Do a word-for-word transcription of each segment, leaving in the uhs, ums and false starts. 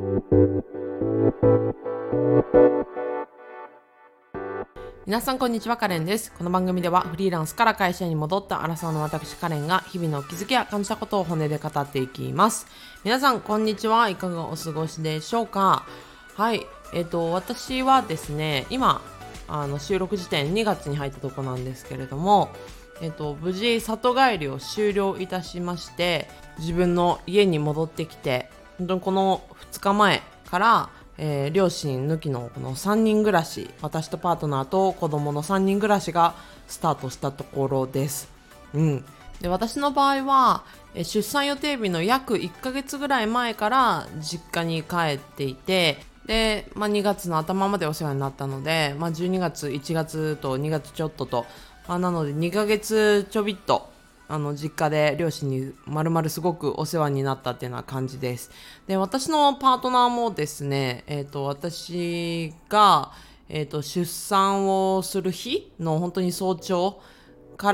皆さんこんにちは、カレンです。この番組ではフリーランスから会社に戻ったアラサーの私カレンが日々の気づきや感じたことを本音で語っていきます。皆さんこんにちは、いかがお過ごしでしょうか。はい、えっと私はですね、今あの収録時点にがつに入ったとこなんですけれども、えっと無事里帰りを終了いたしまして、自分の家に戻ってきて、本当にこのふつかまえからえー、両親抜きのこのさんにん暮らし、私とパートナーと子供のさんにん暮らしがスタートしたところです。うん、で私の場合は、えー、出産予定日の約いっかげつぐらい前から実家に帰っていて、で、まあ、にがつの頭までお世話になったので、まあ、じゅうにがつ、いちがつとにがつちょっとと、まあ、なのでにかげつちょびっとあの実家で両親にまるまるすごくお世話になったっていうような感じです。で、私のパートナーもですね、えっと、私が、えっと、出産をする日の本当に早朝から、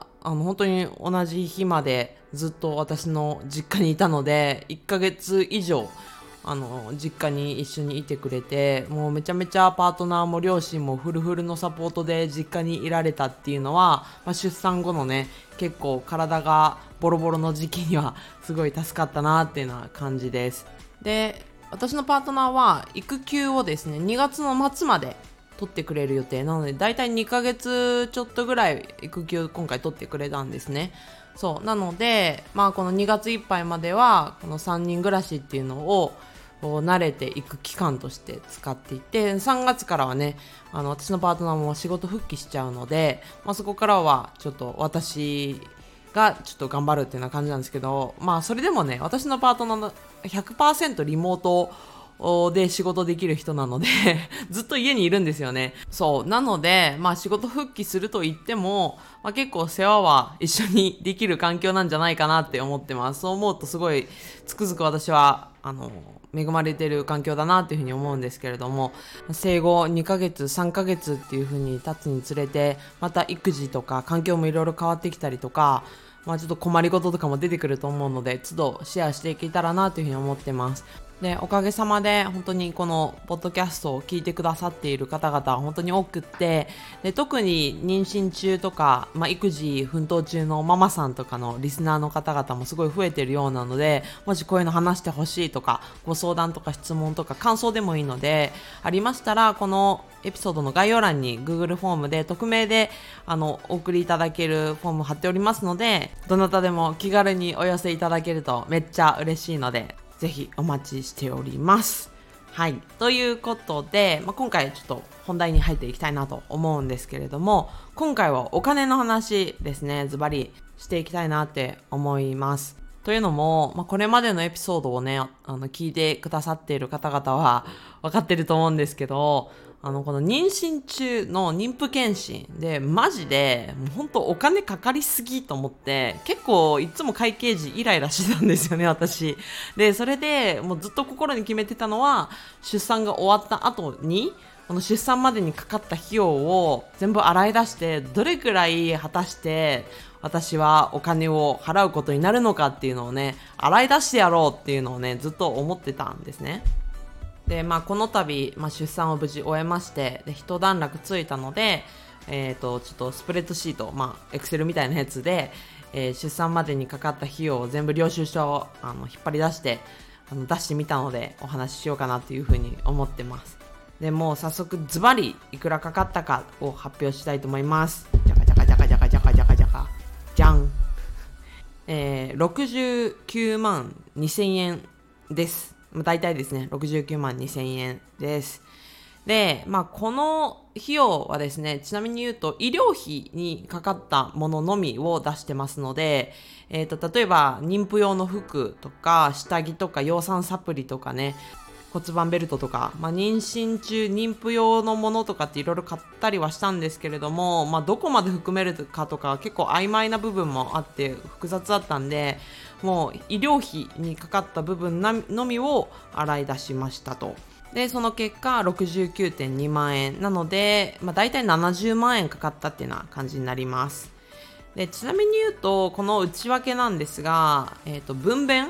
あの、本当に同じ日までずっと私の実家にいたので、いっかげつ以上、あの実家に一緒にいてくれて、もうめちゃめちゃパートナーも両親もフルフルのサポートで実家にいられたっていうのは、まあ、出産後のね結構体がボロボロの時期にはすごい助かったなっていうような感じです。で、私のパートナーは育休をですねにがつの末まで取ってくれる予定なので、だいたいにかげつちょっとぐらい育休今回取ってくれたんですね。そうなので、まあこのにがついっぱいまではこのさんにん暮らしっていうのを慣れていく期間として使っていて、さんがつからはね、あの私のパートナーも仕事復帰しちゃうので、まあ、そこからはちょっと私がちょっと頑張るっていうような感じなんですけど、まあそれでもね、私のパートナーの ひゃくパーセント リモートで仕事できる人なのでずっと家にいるんですよね。そうなので、まあ仕事復帰すると言っても、まあ、結構世話は一緒にできる環境なんじゃないかなって思ってます。そう思うとすごいつくづく私はあの恵まれてる環境だなっていうふうに思うんですけれども、生後にかげつさんかげつっていうふうに経つにつれて、また育児とか環境もいろいろ変わってきたりとか、まあ、ちょっと困りごととかも出てくると思うので、都度シェアしていけたらなというふうに思ってます。で、おかげさまで本当にこのポッドキャストを聞いてくださっている方々は本当に多くって、で特に妊娠中とか、まあ、育児奮闘中のママさんとかのリスナーの方々もすごい増えているようなので、もしこういうの話してほしいとか、ご相談とか質問とか感想でもいいのでありましたら、このエピソードの概要欄に Google フォームで匿名であのお送りいただけるフォーム貼っておりますので、どなたでも気軽にお寄せいただけるとめっちゃ嬉しいので、ぜひお待ちしております。はい、ということで、まあ、今回ちょっと本題に入っていきたいなと思うんですけれども、今回はお金の話ですね、ズバリしていきたいなって思います。というのも、まあ、これまでのエピソードをね、あの聞いてくださっている方々は分かってると思うんですけど、あのこの妊娠中の妊婦検診でマジでもう本当お金かかりすぎと思って、結構いつも会計時イライラしてたんですよね、私で。それでもうずっと心に決めてたのは、出産が終わった後にこの出産までにかかった費用を全部洗い出して、どれくらい果たして私はお金を払うことになるのかっていうのをね、洗い出してやろうっていうのをね、ずっと思ってたんですね。で、まあ、この度、まあ、出産を無事終えまして、で一段落ついたので、えーと、ちょっとスプレッドシート、まあ、エクセルみたいなやつで、えー、出産までにかかった費用を全部領収書をあの引っ張り出してあの出してみたので、お話ししようかなというふうに思ってます。でもう早速ズバリいくらかかったかを発表したいと思います。じゃかじゃかじゃかじゃかじゃかじゃかじゃかじゃん、えー、ろくじゅうきゅうまんにせんえんです。大体ですね、ろくじゅうきゅうまんにせんえんです。で、まあ、この費用はですね、ちなみに言うと医療費にかかったもののみを出してますので、えーと、例えば妊婦用の服とか下着とか養蚕サプリとかね、骨盤ベルトとか、まあ、妊娠中妊婦用のものとかっていろいろ買ったりはしたんですけれども、まあ、どこまで含めるかとか結構曖昧な部分もあって複雑だったんで、もう医療費にかかった部分のみを洗い出しましたと。でその結果 ろくじゅうきゅうてんにまんえんなので、まあ、大体ななじゅうまんえんかかったっていうような感じになります。でちなみに言うと、この内訳なんですが、えーと分娩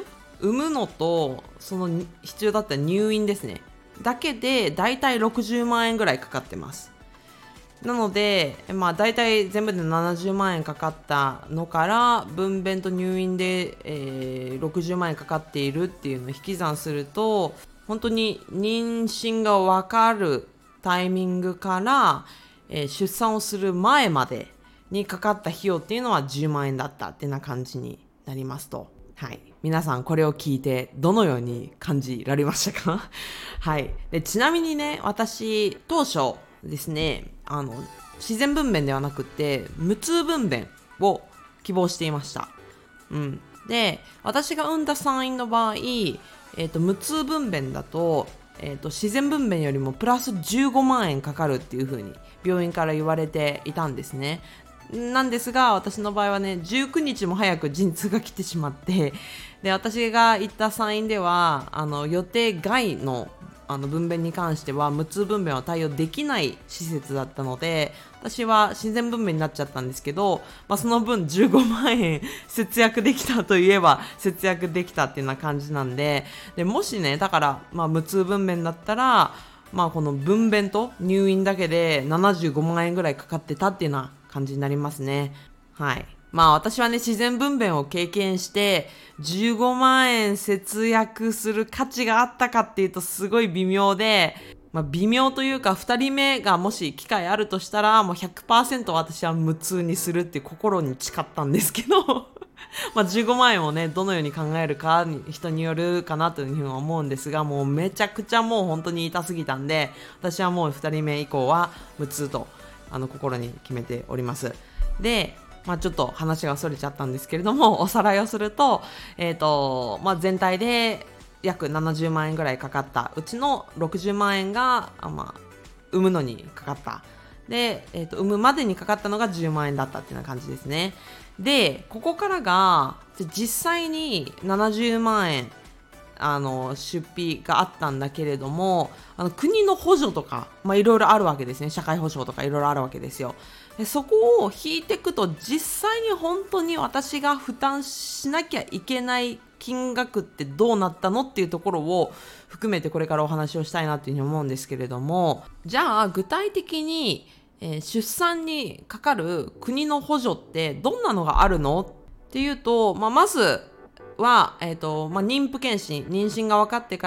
産むのとその必要だった入院ですねだけでだいたいろくじゅうまんえんぐらいかかってます。なので、まあ、だいたい全部でななじゅうまんえんかかったのから分娩と入院で、えー、ろくじゅうまんえんかかっているっていうのを引き算すると、本当に妊娠が分かるタイミングから、えー、出産をする前までにかかった費用っていうのはじゅうまんえんだったってな感じになりますと。はい、皆さんこれを聞いてどのように感じられましたか？はい、でちなみにね、私当初ですね、あの自然分娩ではなくて無痛分娩を希望していました。うん、で私が産んだ産院の場合、えー、と無痛分娩だと、えー、と自然分娩よりもプラスじゅうごまんえんかかるっていう風に病院から言われていたんですね。なんですが私の場合はね、じゅうくにちも早く陣痛が来てしまって、で私が行った産院ではあの予定外のあの分娩に関しては無痛分娩は対応できない施設だったので、私は自然分娩になっちゃったんですけど、まあ、その分じゅうごまんえん節約できたといえば節約できたっていうような感じなんで、でもしね、だから、まあ、無痛分娩だったら、まあ、この分娩と入院だけでななじゅうごまんえんぐらいかかってたっていうような感じになりますね。はい。まあ私はね、自然分娩を経験してじゅうごまんえん節約する価値があったかっていうとすごい微妙で、まあ微妙というかふたりめがもし機会あるとしたらもう ひゃくパーセント 私は無痛にするっていう心に誓ったんですけどまあじゅうごまんえんをね、どのように考えるかに人によるかなというふうに思うんですが、もうめちゃくちゃもう本当に痛すぎたんで、私はもうふたりめ以降は無痛とあの心に決めております。で、まあ、ちょっと話がそれちゃったんですけれども、おさらいをすると、えーとまあ、全体で約ななじゅうまんえんぐらいかかったうちのろくじゅうまんえんが、あ、まあ、産むのにかかったで、えーと、産むまでにかかったのがじゅうまんえんだったっていうような感じですね。でここからが実際にななじゅうまんえんあの出費があったんだけれども、あの国の補助とかいろいろあるわけですね。社会保障とかいろいろあるわけですよ。でそこを引いていくと、実際に本当に私が負担しなきゃいけない金額ってどうなったのっていうところを含めてこれからお話をしたいなというふうに思うんですけれども、じゃあ具体的に、えー、出産にかかる国の補助ってどんなのがあるのっていうと、まあ、まずは、えーとまあ、妊婦健診、妊娠が分かってから、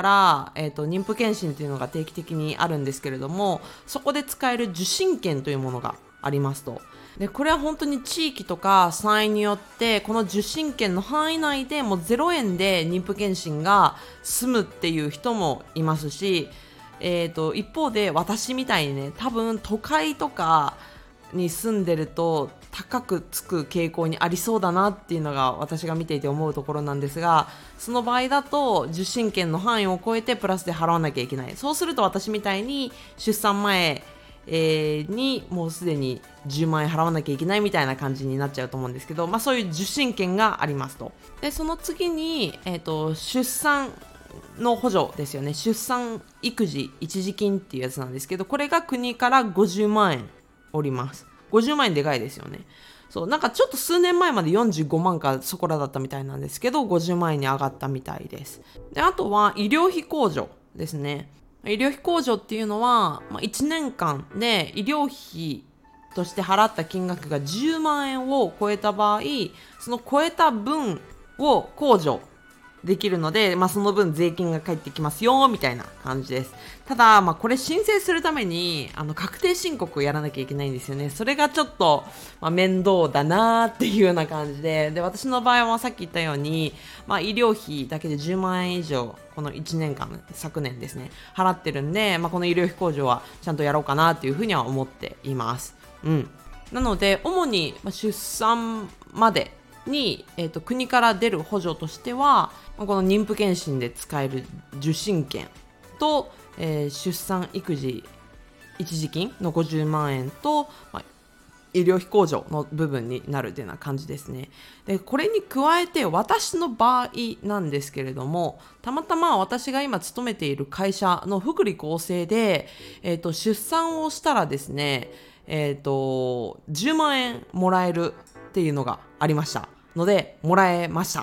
えーと、妊婦健診というのが定期的にあるんですけれども、そこで使える受診券というものがありますと。でこれは本当に地域とか産院によってこの受診券の範囲内でもうゼロえんで妊婦健診が済むっていう人もいますし、えーと、一方で私みたいにね、多分都会とかに住んでると高くつく傾向にありそうだなっていうのが私が見ていて思うところなんですが、その場合だと受診券の範囲を超えてプラスで払わなきゃいけない。そうすると私みたいに出産前、えー、にもうすでにじゅうまんえん払わなきゃいけないみたいな感じになっちゃうと思うんですけど、まあ、そういう受診券がありますと。でその次に、えーと、出産の補助ですよね。出産育児一時金っていうやつなんですけど、これが国からごじゅうまんえんおります。ごじゅうまんえんでかいですよね。そうなんかちょっと数年前までよんじゅうごまんかそこらだったみたいなんですけど、ごじゅうまんえんに上がったみたいです。であとは医療費控除ですね。医療費控除っていうのは、まあ、いちねんかんで医療費として払った金額がじゅうまんえんを超えた場合、その超えた分を控除できるので、まあ、その分税金が返ってきますよみたいな感じです。ただ、まあ、これ申請するためにあの確定申告をやらなきゃいけないんですよね。それがちょっと、まあ、面倒だなっていうような感じで、で私の場合はさっき言ったように、まあ、医療費だけでじゅうまんえん以上このいちねんかん、昨年ですね、払ってるんで、まあ、この医療費控除はちゃんとやろうかなっていうふうには思っています。うん、なので主に出産までに、えーと、国から出る補助としては、この妊婦健診で使える受診券と、えー、出産育児一時金のごじゅうまんえんと、まあ、医療費控除の部分になるというような感じですね。でこれに加えて私の場合なんですけれども、たまたま私が今勤めている会社の福利厚生で、えーと、出産をしたらですね、えーと、じゅうまんえんもらえるっていうのがありましたので、もらえました。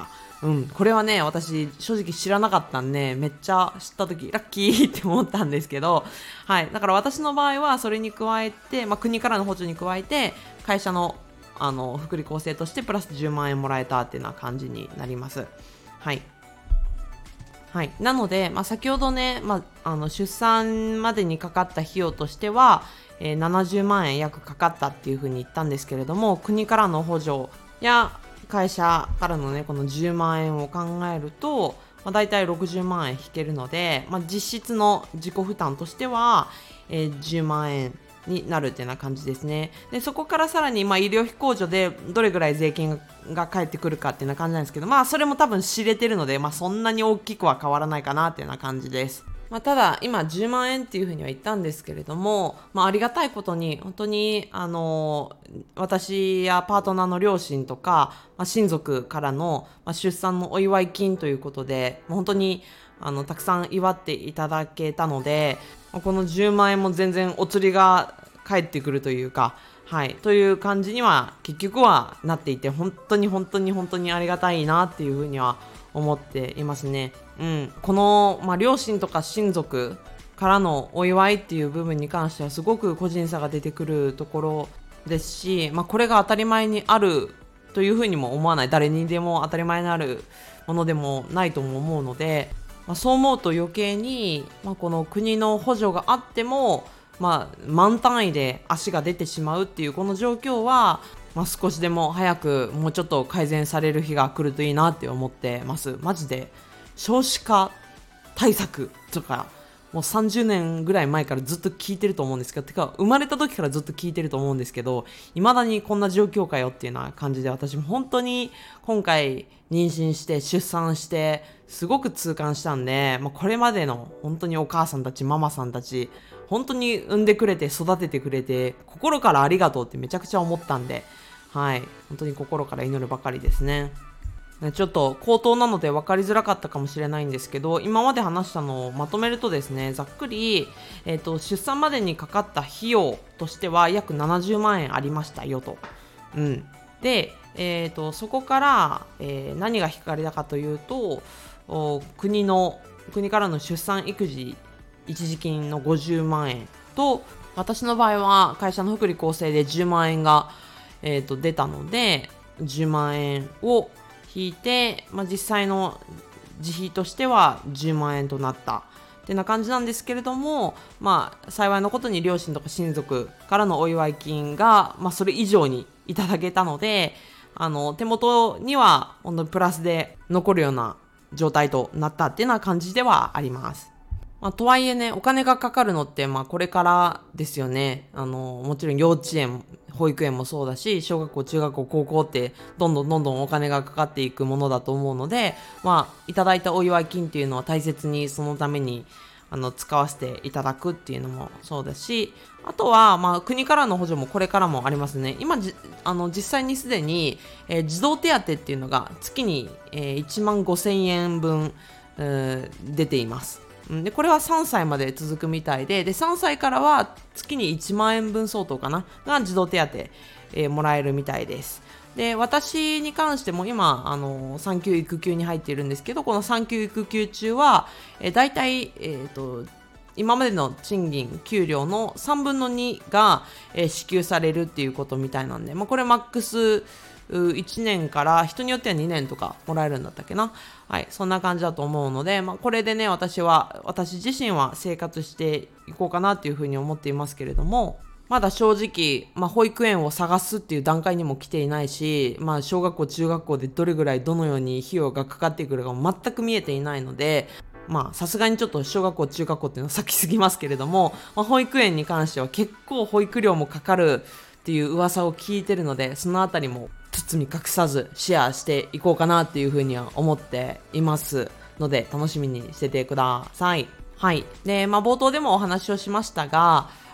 うん、これはね、私正直知らなかったんで、めっちゃ知った時ラッキーって思ったんですけど、はい、だから私の場合はそれに加えて、まあ、国からの補助に加えて会社のあの福利厚生としてプラスじゅうまんえんもらえたっていうような感じになります。はい。はい、なので、まあ、先ほどね、まあ、あの出産までにかかった費用としては、えー、ななじゅうまんえん約かかったっていうふうに言ったんですけれども、国からの補助や会社からのねこのじゅうまんえんを考えると、まあ、だいたいろくじゅうまんえん引けるので、まあ、実質の自己負担としては、えー、じゅうまんえんになるっていうような感じですね。でそこからさらに、まあ、医療費控除でどれぐらい税金が返ってくるかっていうような感じなんですけど、まあそれも多分知れてるので、まあ、そんなに大きくは変わらないかなっていうような感じです。まあ、ただ今じゅうまんえんっていうふうには言ったんですけれども、まあ、ありがたいことに本当にあの私やパートナーの両親とか、まあ、親族からの、まあ、出産のお祝い金ということで本当にあのたくさん祝っていただけたので、このじゅうまんえんも全然お釣りが返ってくるというか、はい、という感じには結局はなっていて、本当に本当に本当にありがたいなっていうふうには思っていますね。うん、この、まあ、両親とか親族からのお祝いっていう部分に関してはすごく個人差が出てくるところですし、まあ、これが当たり前にあるというふうにも思わない、誰にでも当たり前にあるものでもないとも思うので、まあ、そう思うと余計に、まあ、この国の補助があっても、まあ、万単位で足が出てしまうっていうこの状況は、まあ、少しでも早くもうちょっと改善される日が来るといいなって思ってます。マジで少子化対策とかもうさんじゅうねんぐらい前からずっと聞いてると思うんですけど、てか生まれた時からずっと聞いてると思うんですけど、未だにこんな状況かよっていうような感じで、私も本当に今回妊娠して出産してすごく痛感したんで、まあ、これまでの本当にお母さんたちママさんたち本当に産んでくれて育ててくれて心からありがとうってめちゃくちゃ思ったんで、はい、本当に心から祈るばかりですね。ちょっと口頭なので分かりづらかったかもしれないんですけど、今まで話したのをまとめるとですね、ざっくり、えーと、出産までにかかった費用としては約ななじゅうまんえんありましたよと。うん、で、えーと、そこから、えー、何が引かれたかというと、国の国からの出産育児一時金のごじゅうまんえんと、私の場合は会社の福利厚生でじゅうまんえんが、えーと、出たのでじゅうまんえんを引いて、まあ、実際の自費としてはじゅうまんえんとなったってな感じなんですけれども、まあ、幸いなことに両親とか親族からのお祝い金が、まあ、それ以上にいただけたので、あの手元には本当にプラスで残るような状態となったっていうような感じではあります。まあ、とはいえね、お金がかかるのって、まあ、これからですよね。あの、もちろん幼稚園、保育園もそうだし、小学校、中学校、高校って、どんどんどんどんお金がかかっていくものだと思うので、まあ、いただいたお祝い金っていうのは大切にそのために、あの、使わせていただくっていうのもそうだし、あとは、まあ、国からの補助もこれからもありますね。今、じあの、実際にすでに、えー、児童手当っていうのが月に、えー、いちまんごせんえんぶん、えー、出ています。でこれはさんさいまで続くみたいで、でさんさいからは月にいちまんえんぶん相当かなが児童手当、えー、もらえるみたいです。で私に関しても今あの産休育休に入っているんですけど、この産休育休中は、えー、だいたい、えーと、今までの賃金給料のさんぶんのにが、えー、支給されるっていうことみたいなんで、まあ、これマックスいちねんから人によってはにねんとかもらえるんだったっけな。はい、そんな感じだと思うので、まあ、これでね、私は、私自身は生活していこうかなっていうふうに思っていますけれども、まだ正直、まあ、保育園を探すっていう段階にも来ていないし、まあ、小学校、中学校でどれぐらいどのように費用がかかってくるかも全く見えていないので、まあ、さすがにちょっと小学校、中学校っていうのは先すぎますけれども、まあ、保育園に関しては結構保育料もかかるっていう噂を聞いてるので、そのあたりも包み隠さずシェアしていこうかなっていうふうには思っていますので、楽しみにしててください。はい。で、まあ、冒頭でもお話をしましたが、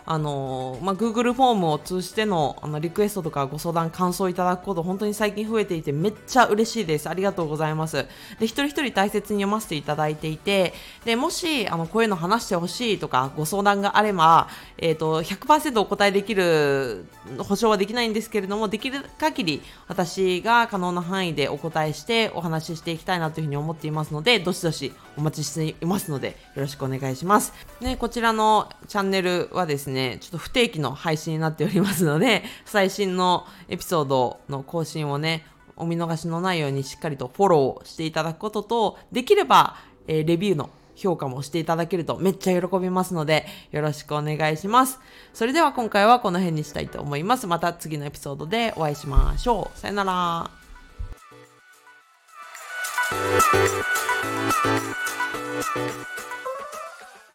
あの、まあ、Google フォームを通じての、あのリクエストとかご相談、感想いただくこと本当に最近増えていてめっちゃ嬉しいです。ありがとうございます。で、一人一人大切に読ませていただいていて、で、もしあのこういうの話してほしいとかご相談があれば、えっと、ひゃくパーセント お答えできる保証はできないんですけれども、できる限り私が可能な範囲でお答えしてお話ししていきたいなというふうに思っていますので、どしどしお待ちしていますのでよろしくお願いします。ね、こちらのチャンネルはですね、ちょっと不定期の配信になっておりますので、最新のエピソードの更新をね、お見逃しのないようにしっかりとフォローしていただくことと、できれば、えー、レビューの評価もしていただけるとめっちゃ喜びますのでよろしくお願いします。それでは今回はこの辺にしたいと思います。また次のエピソードでお会いしましょう。さよなら。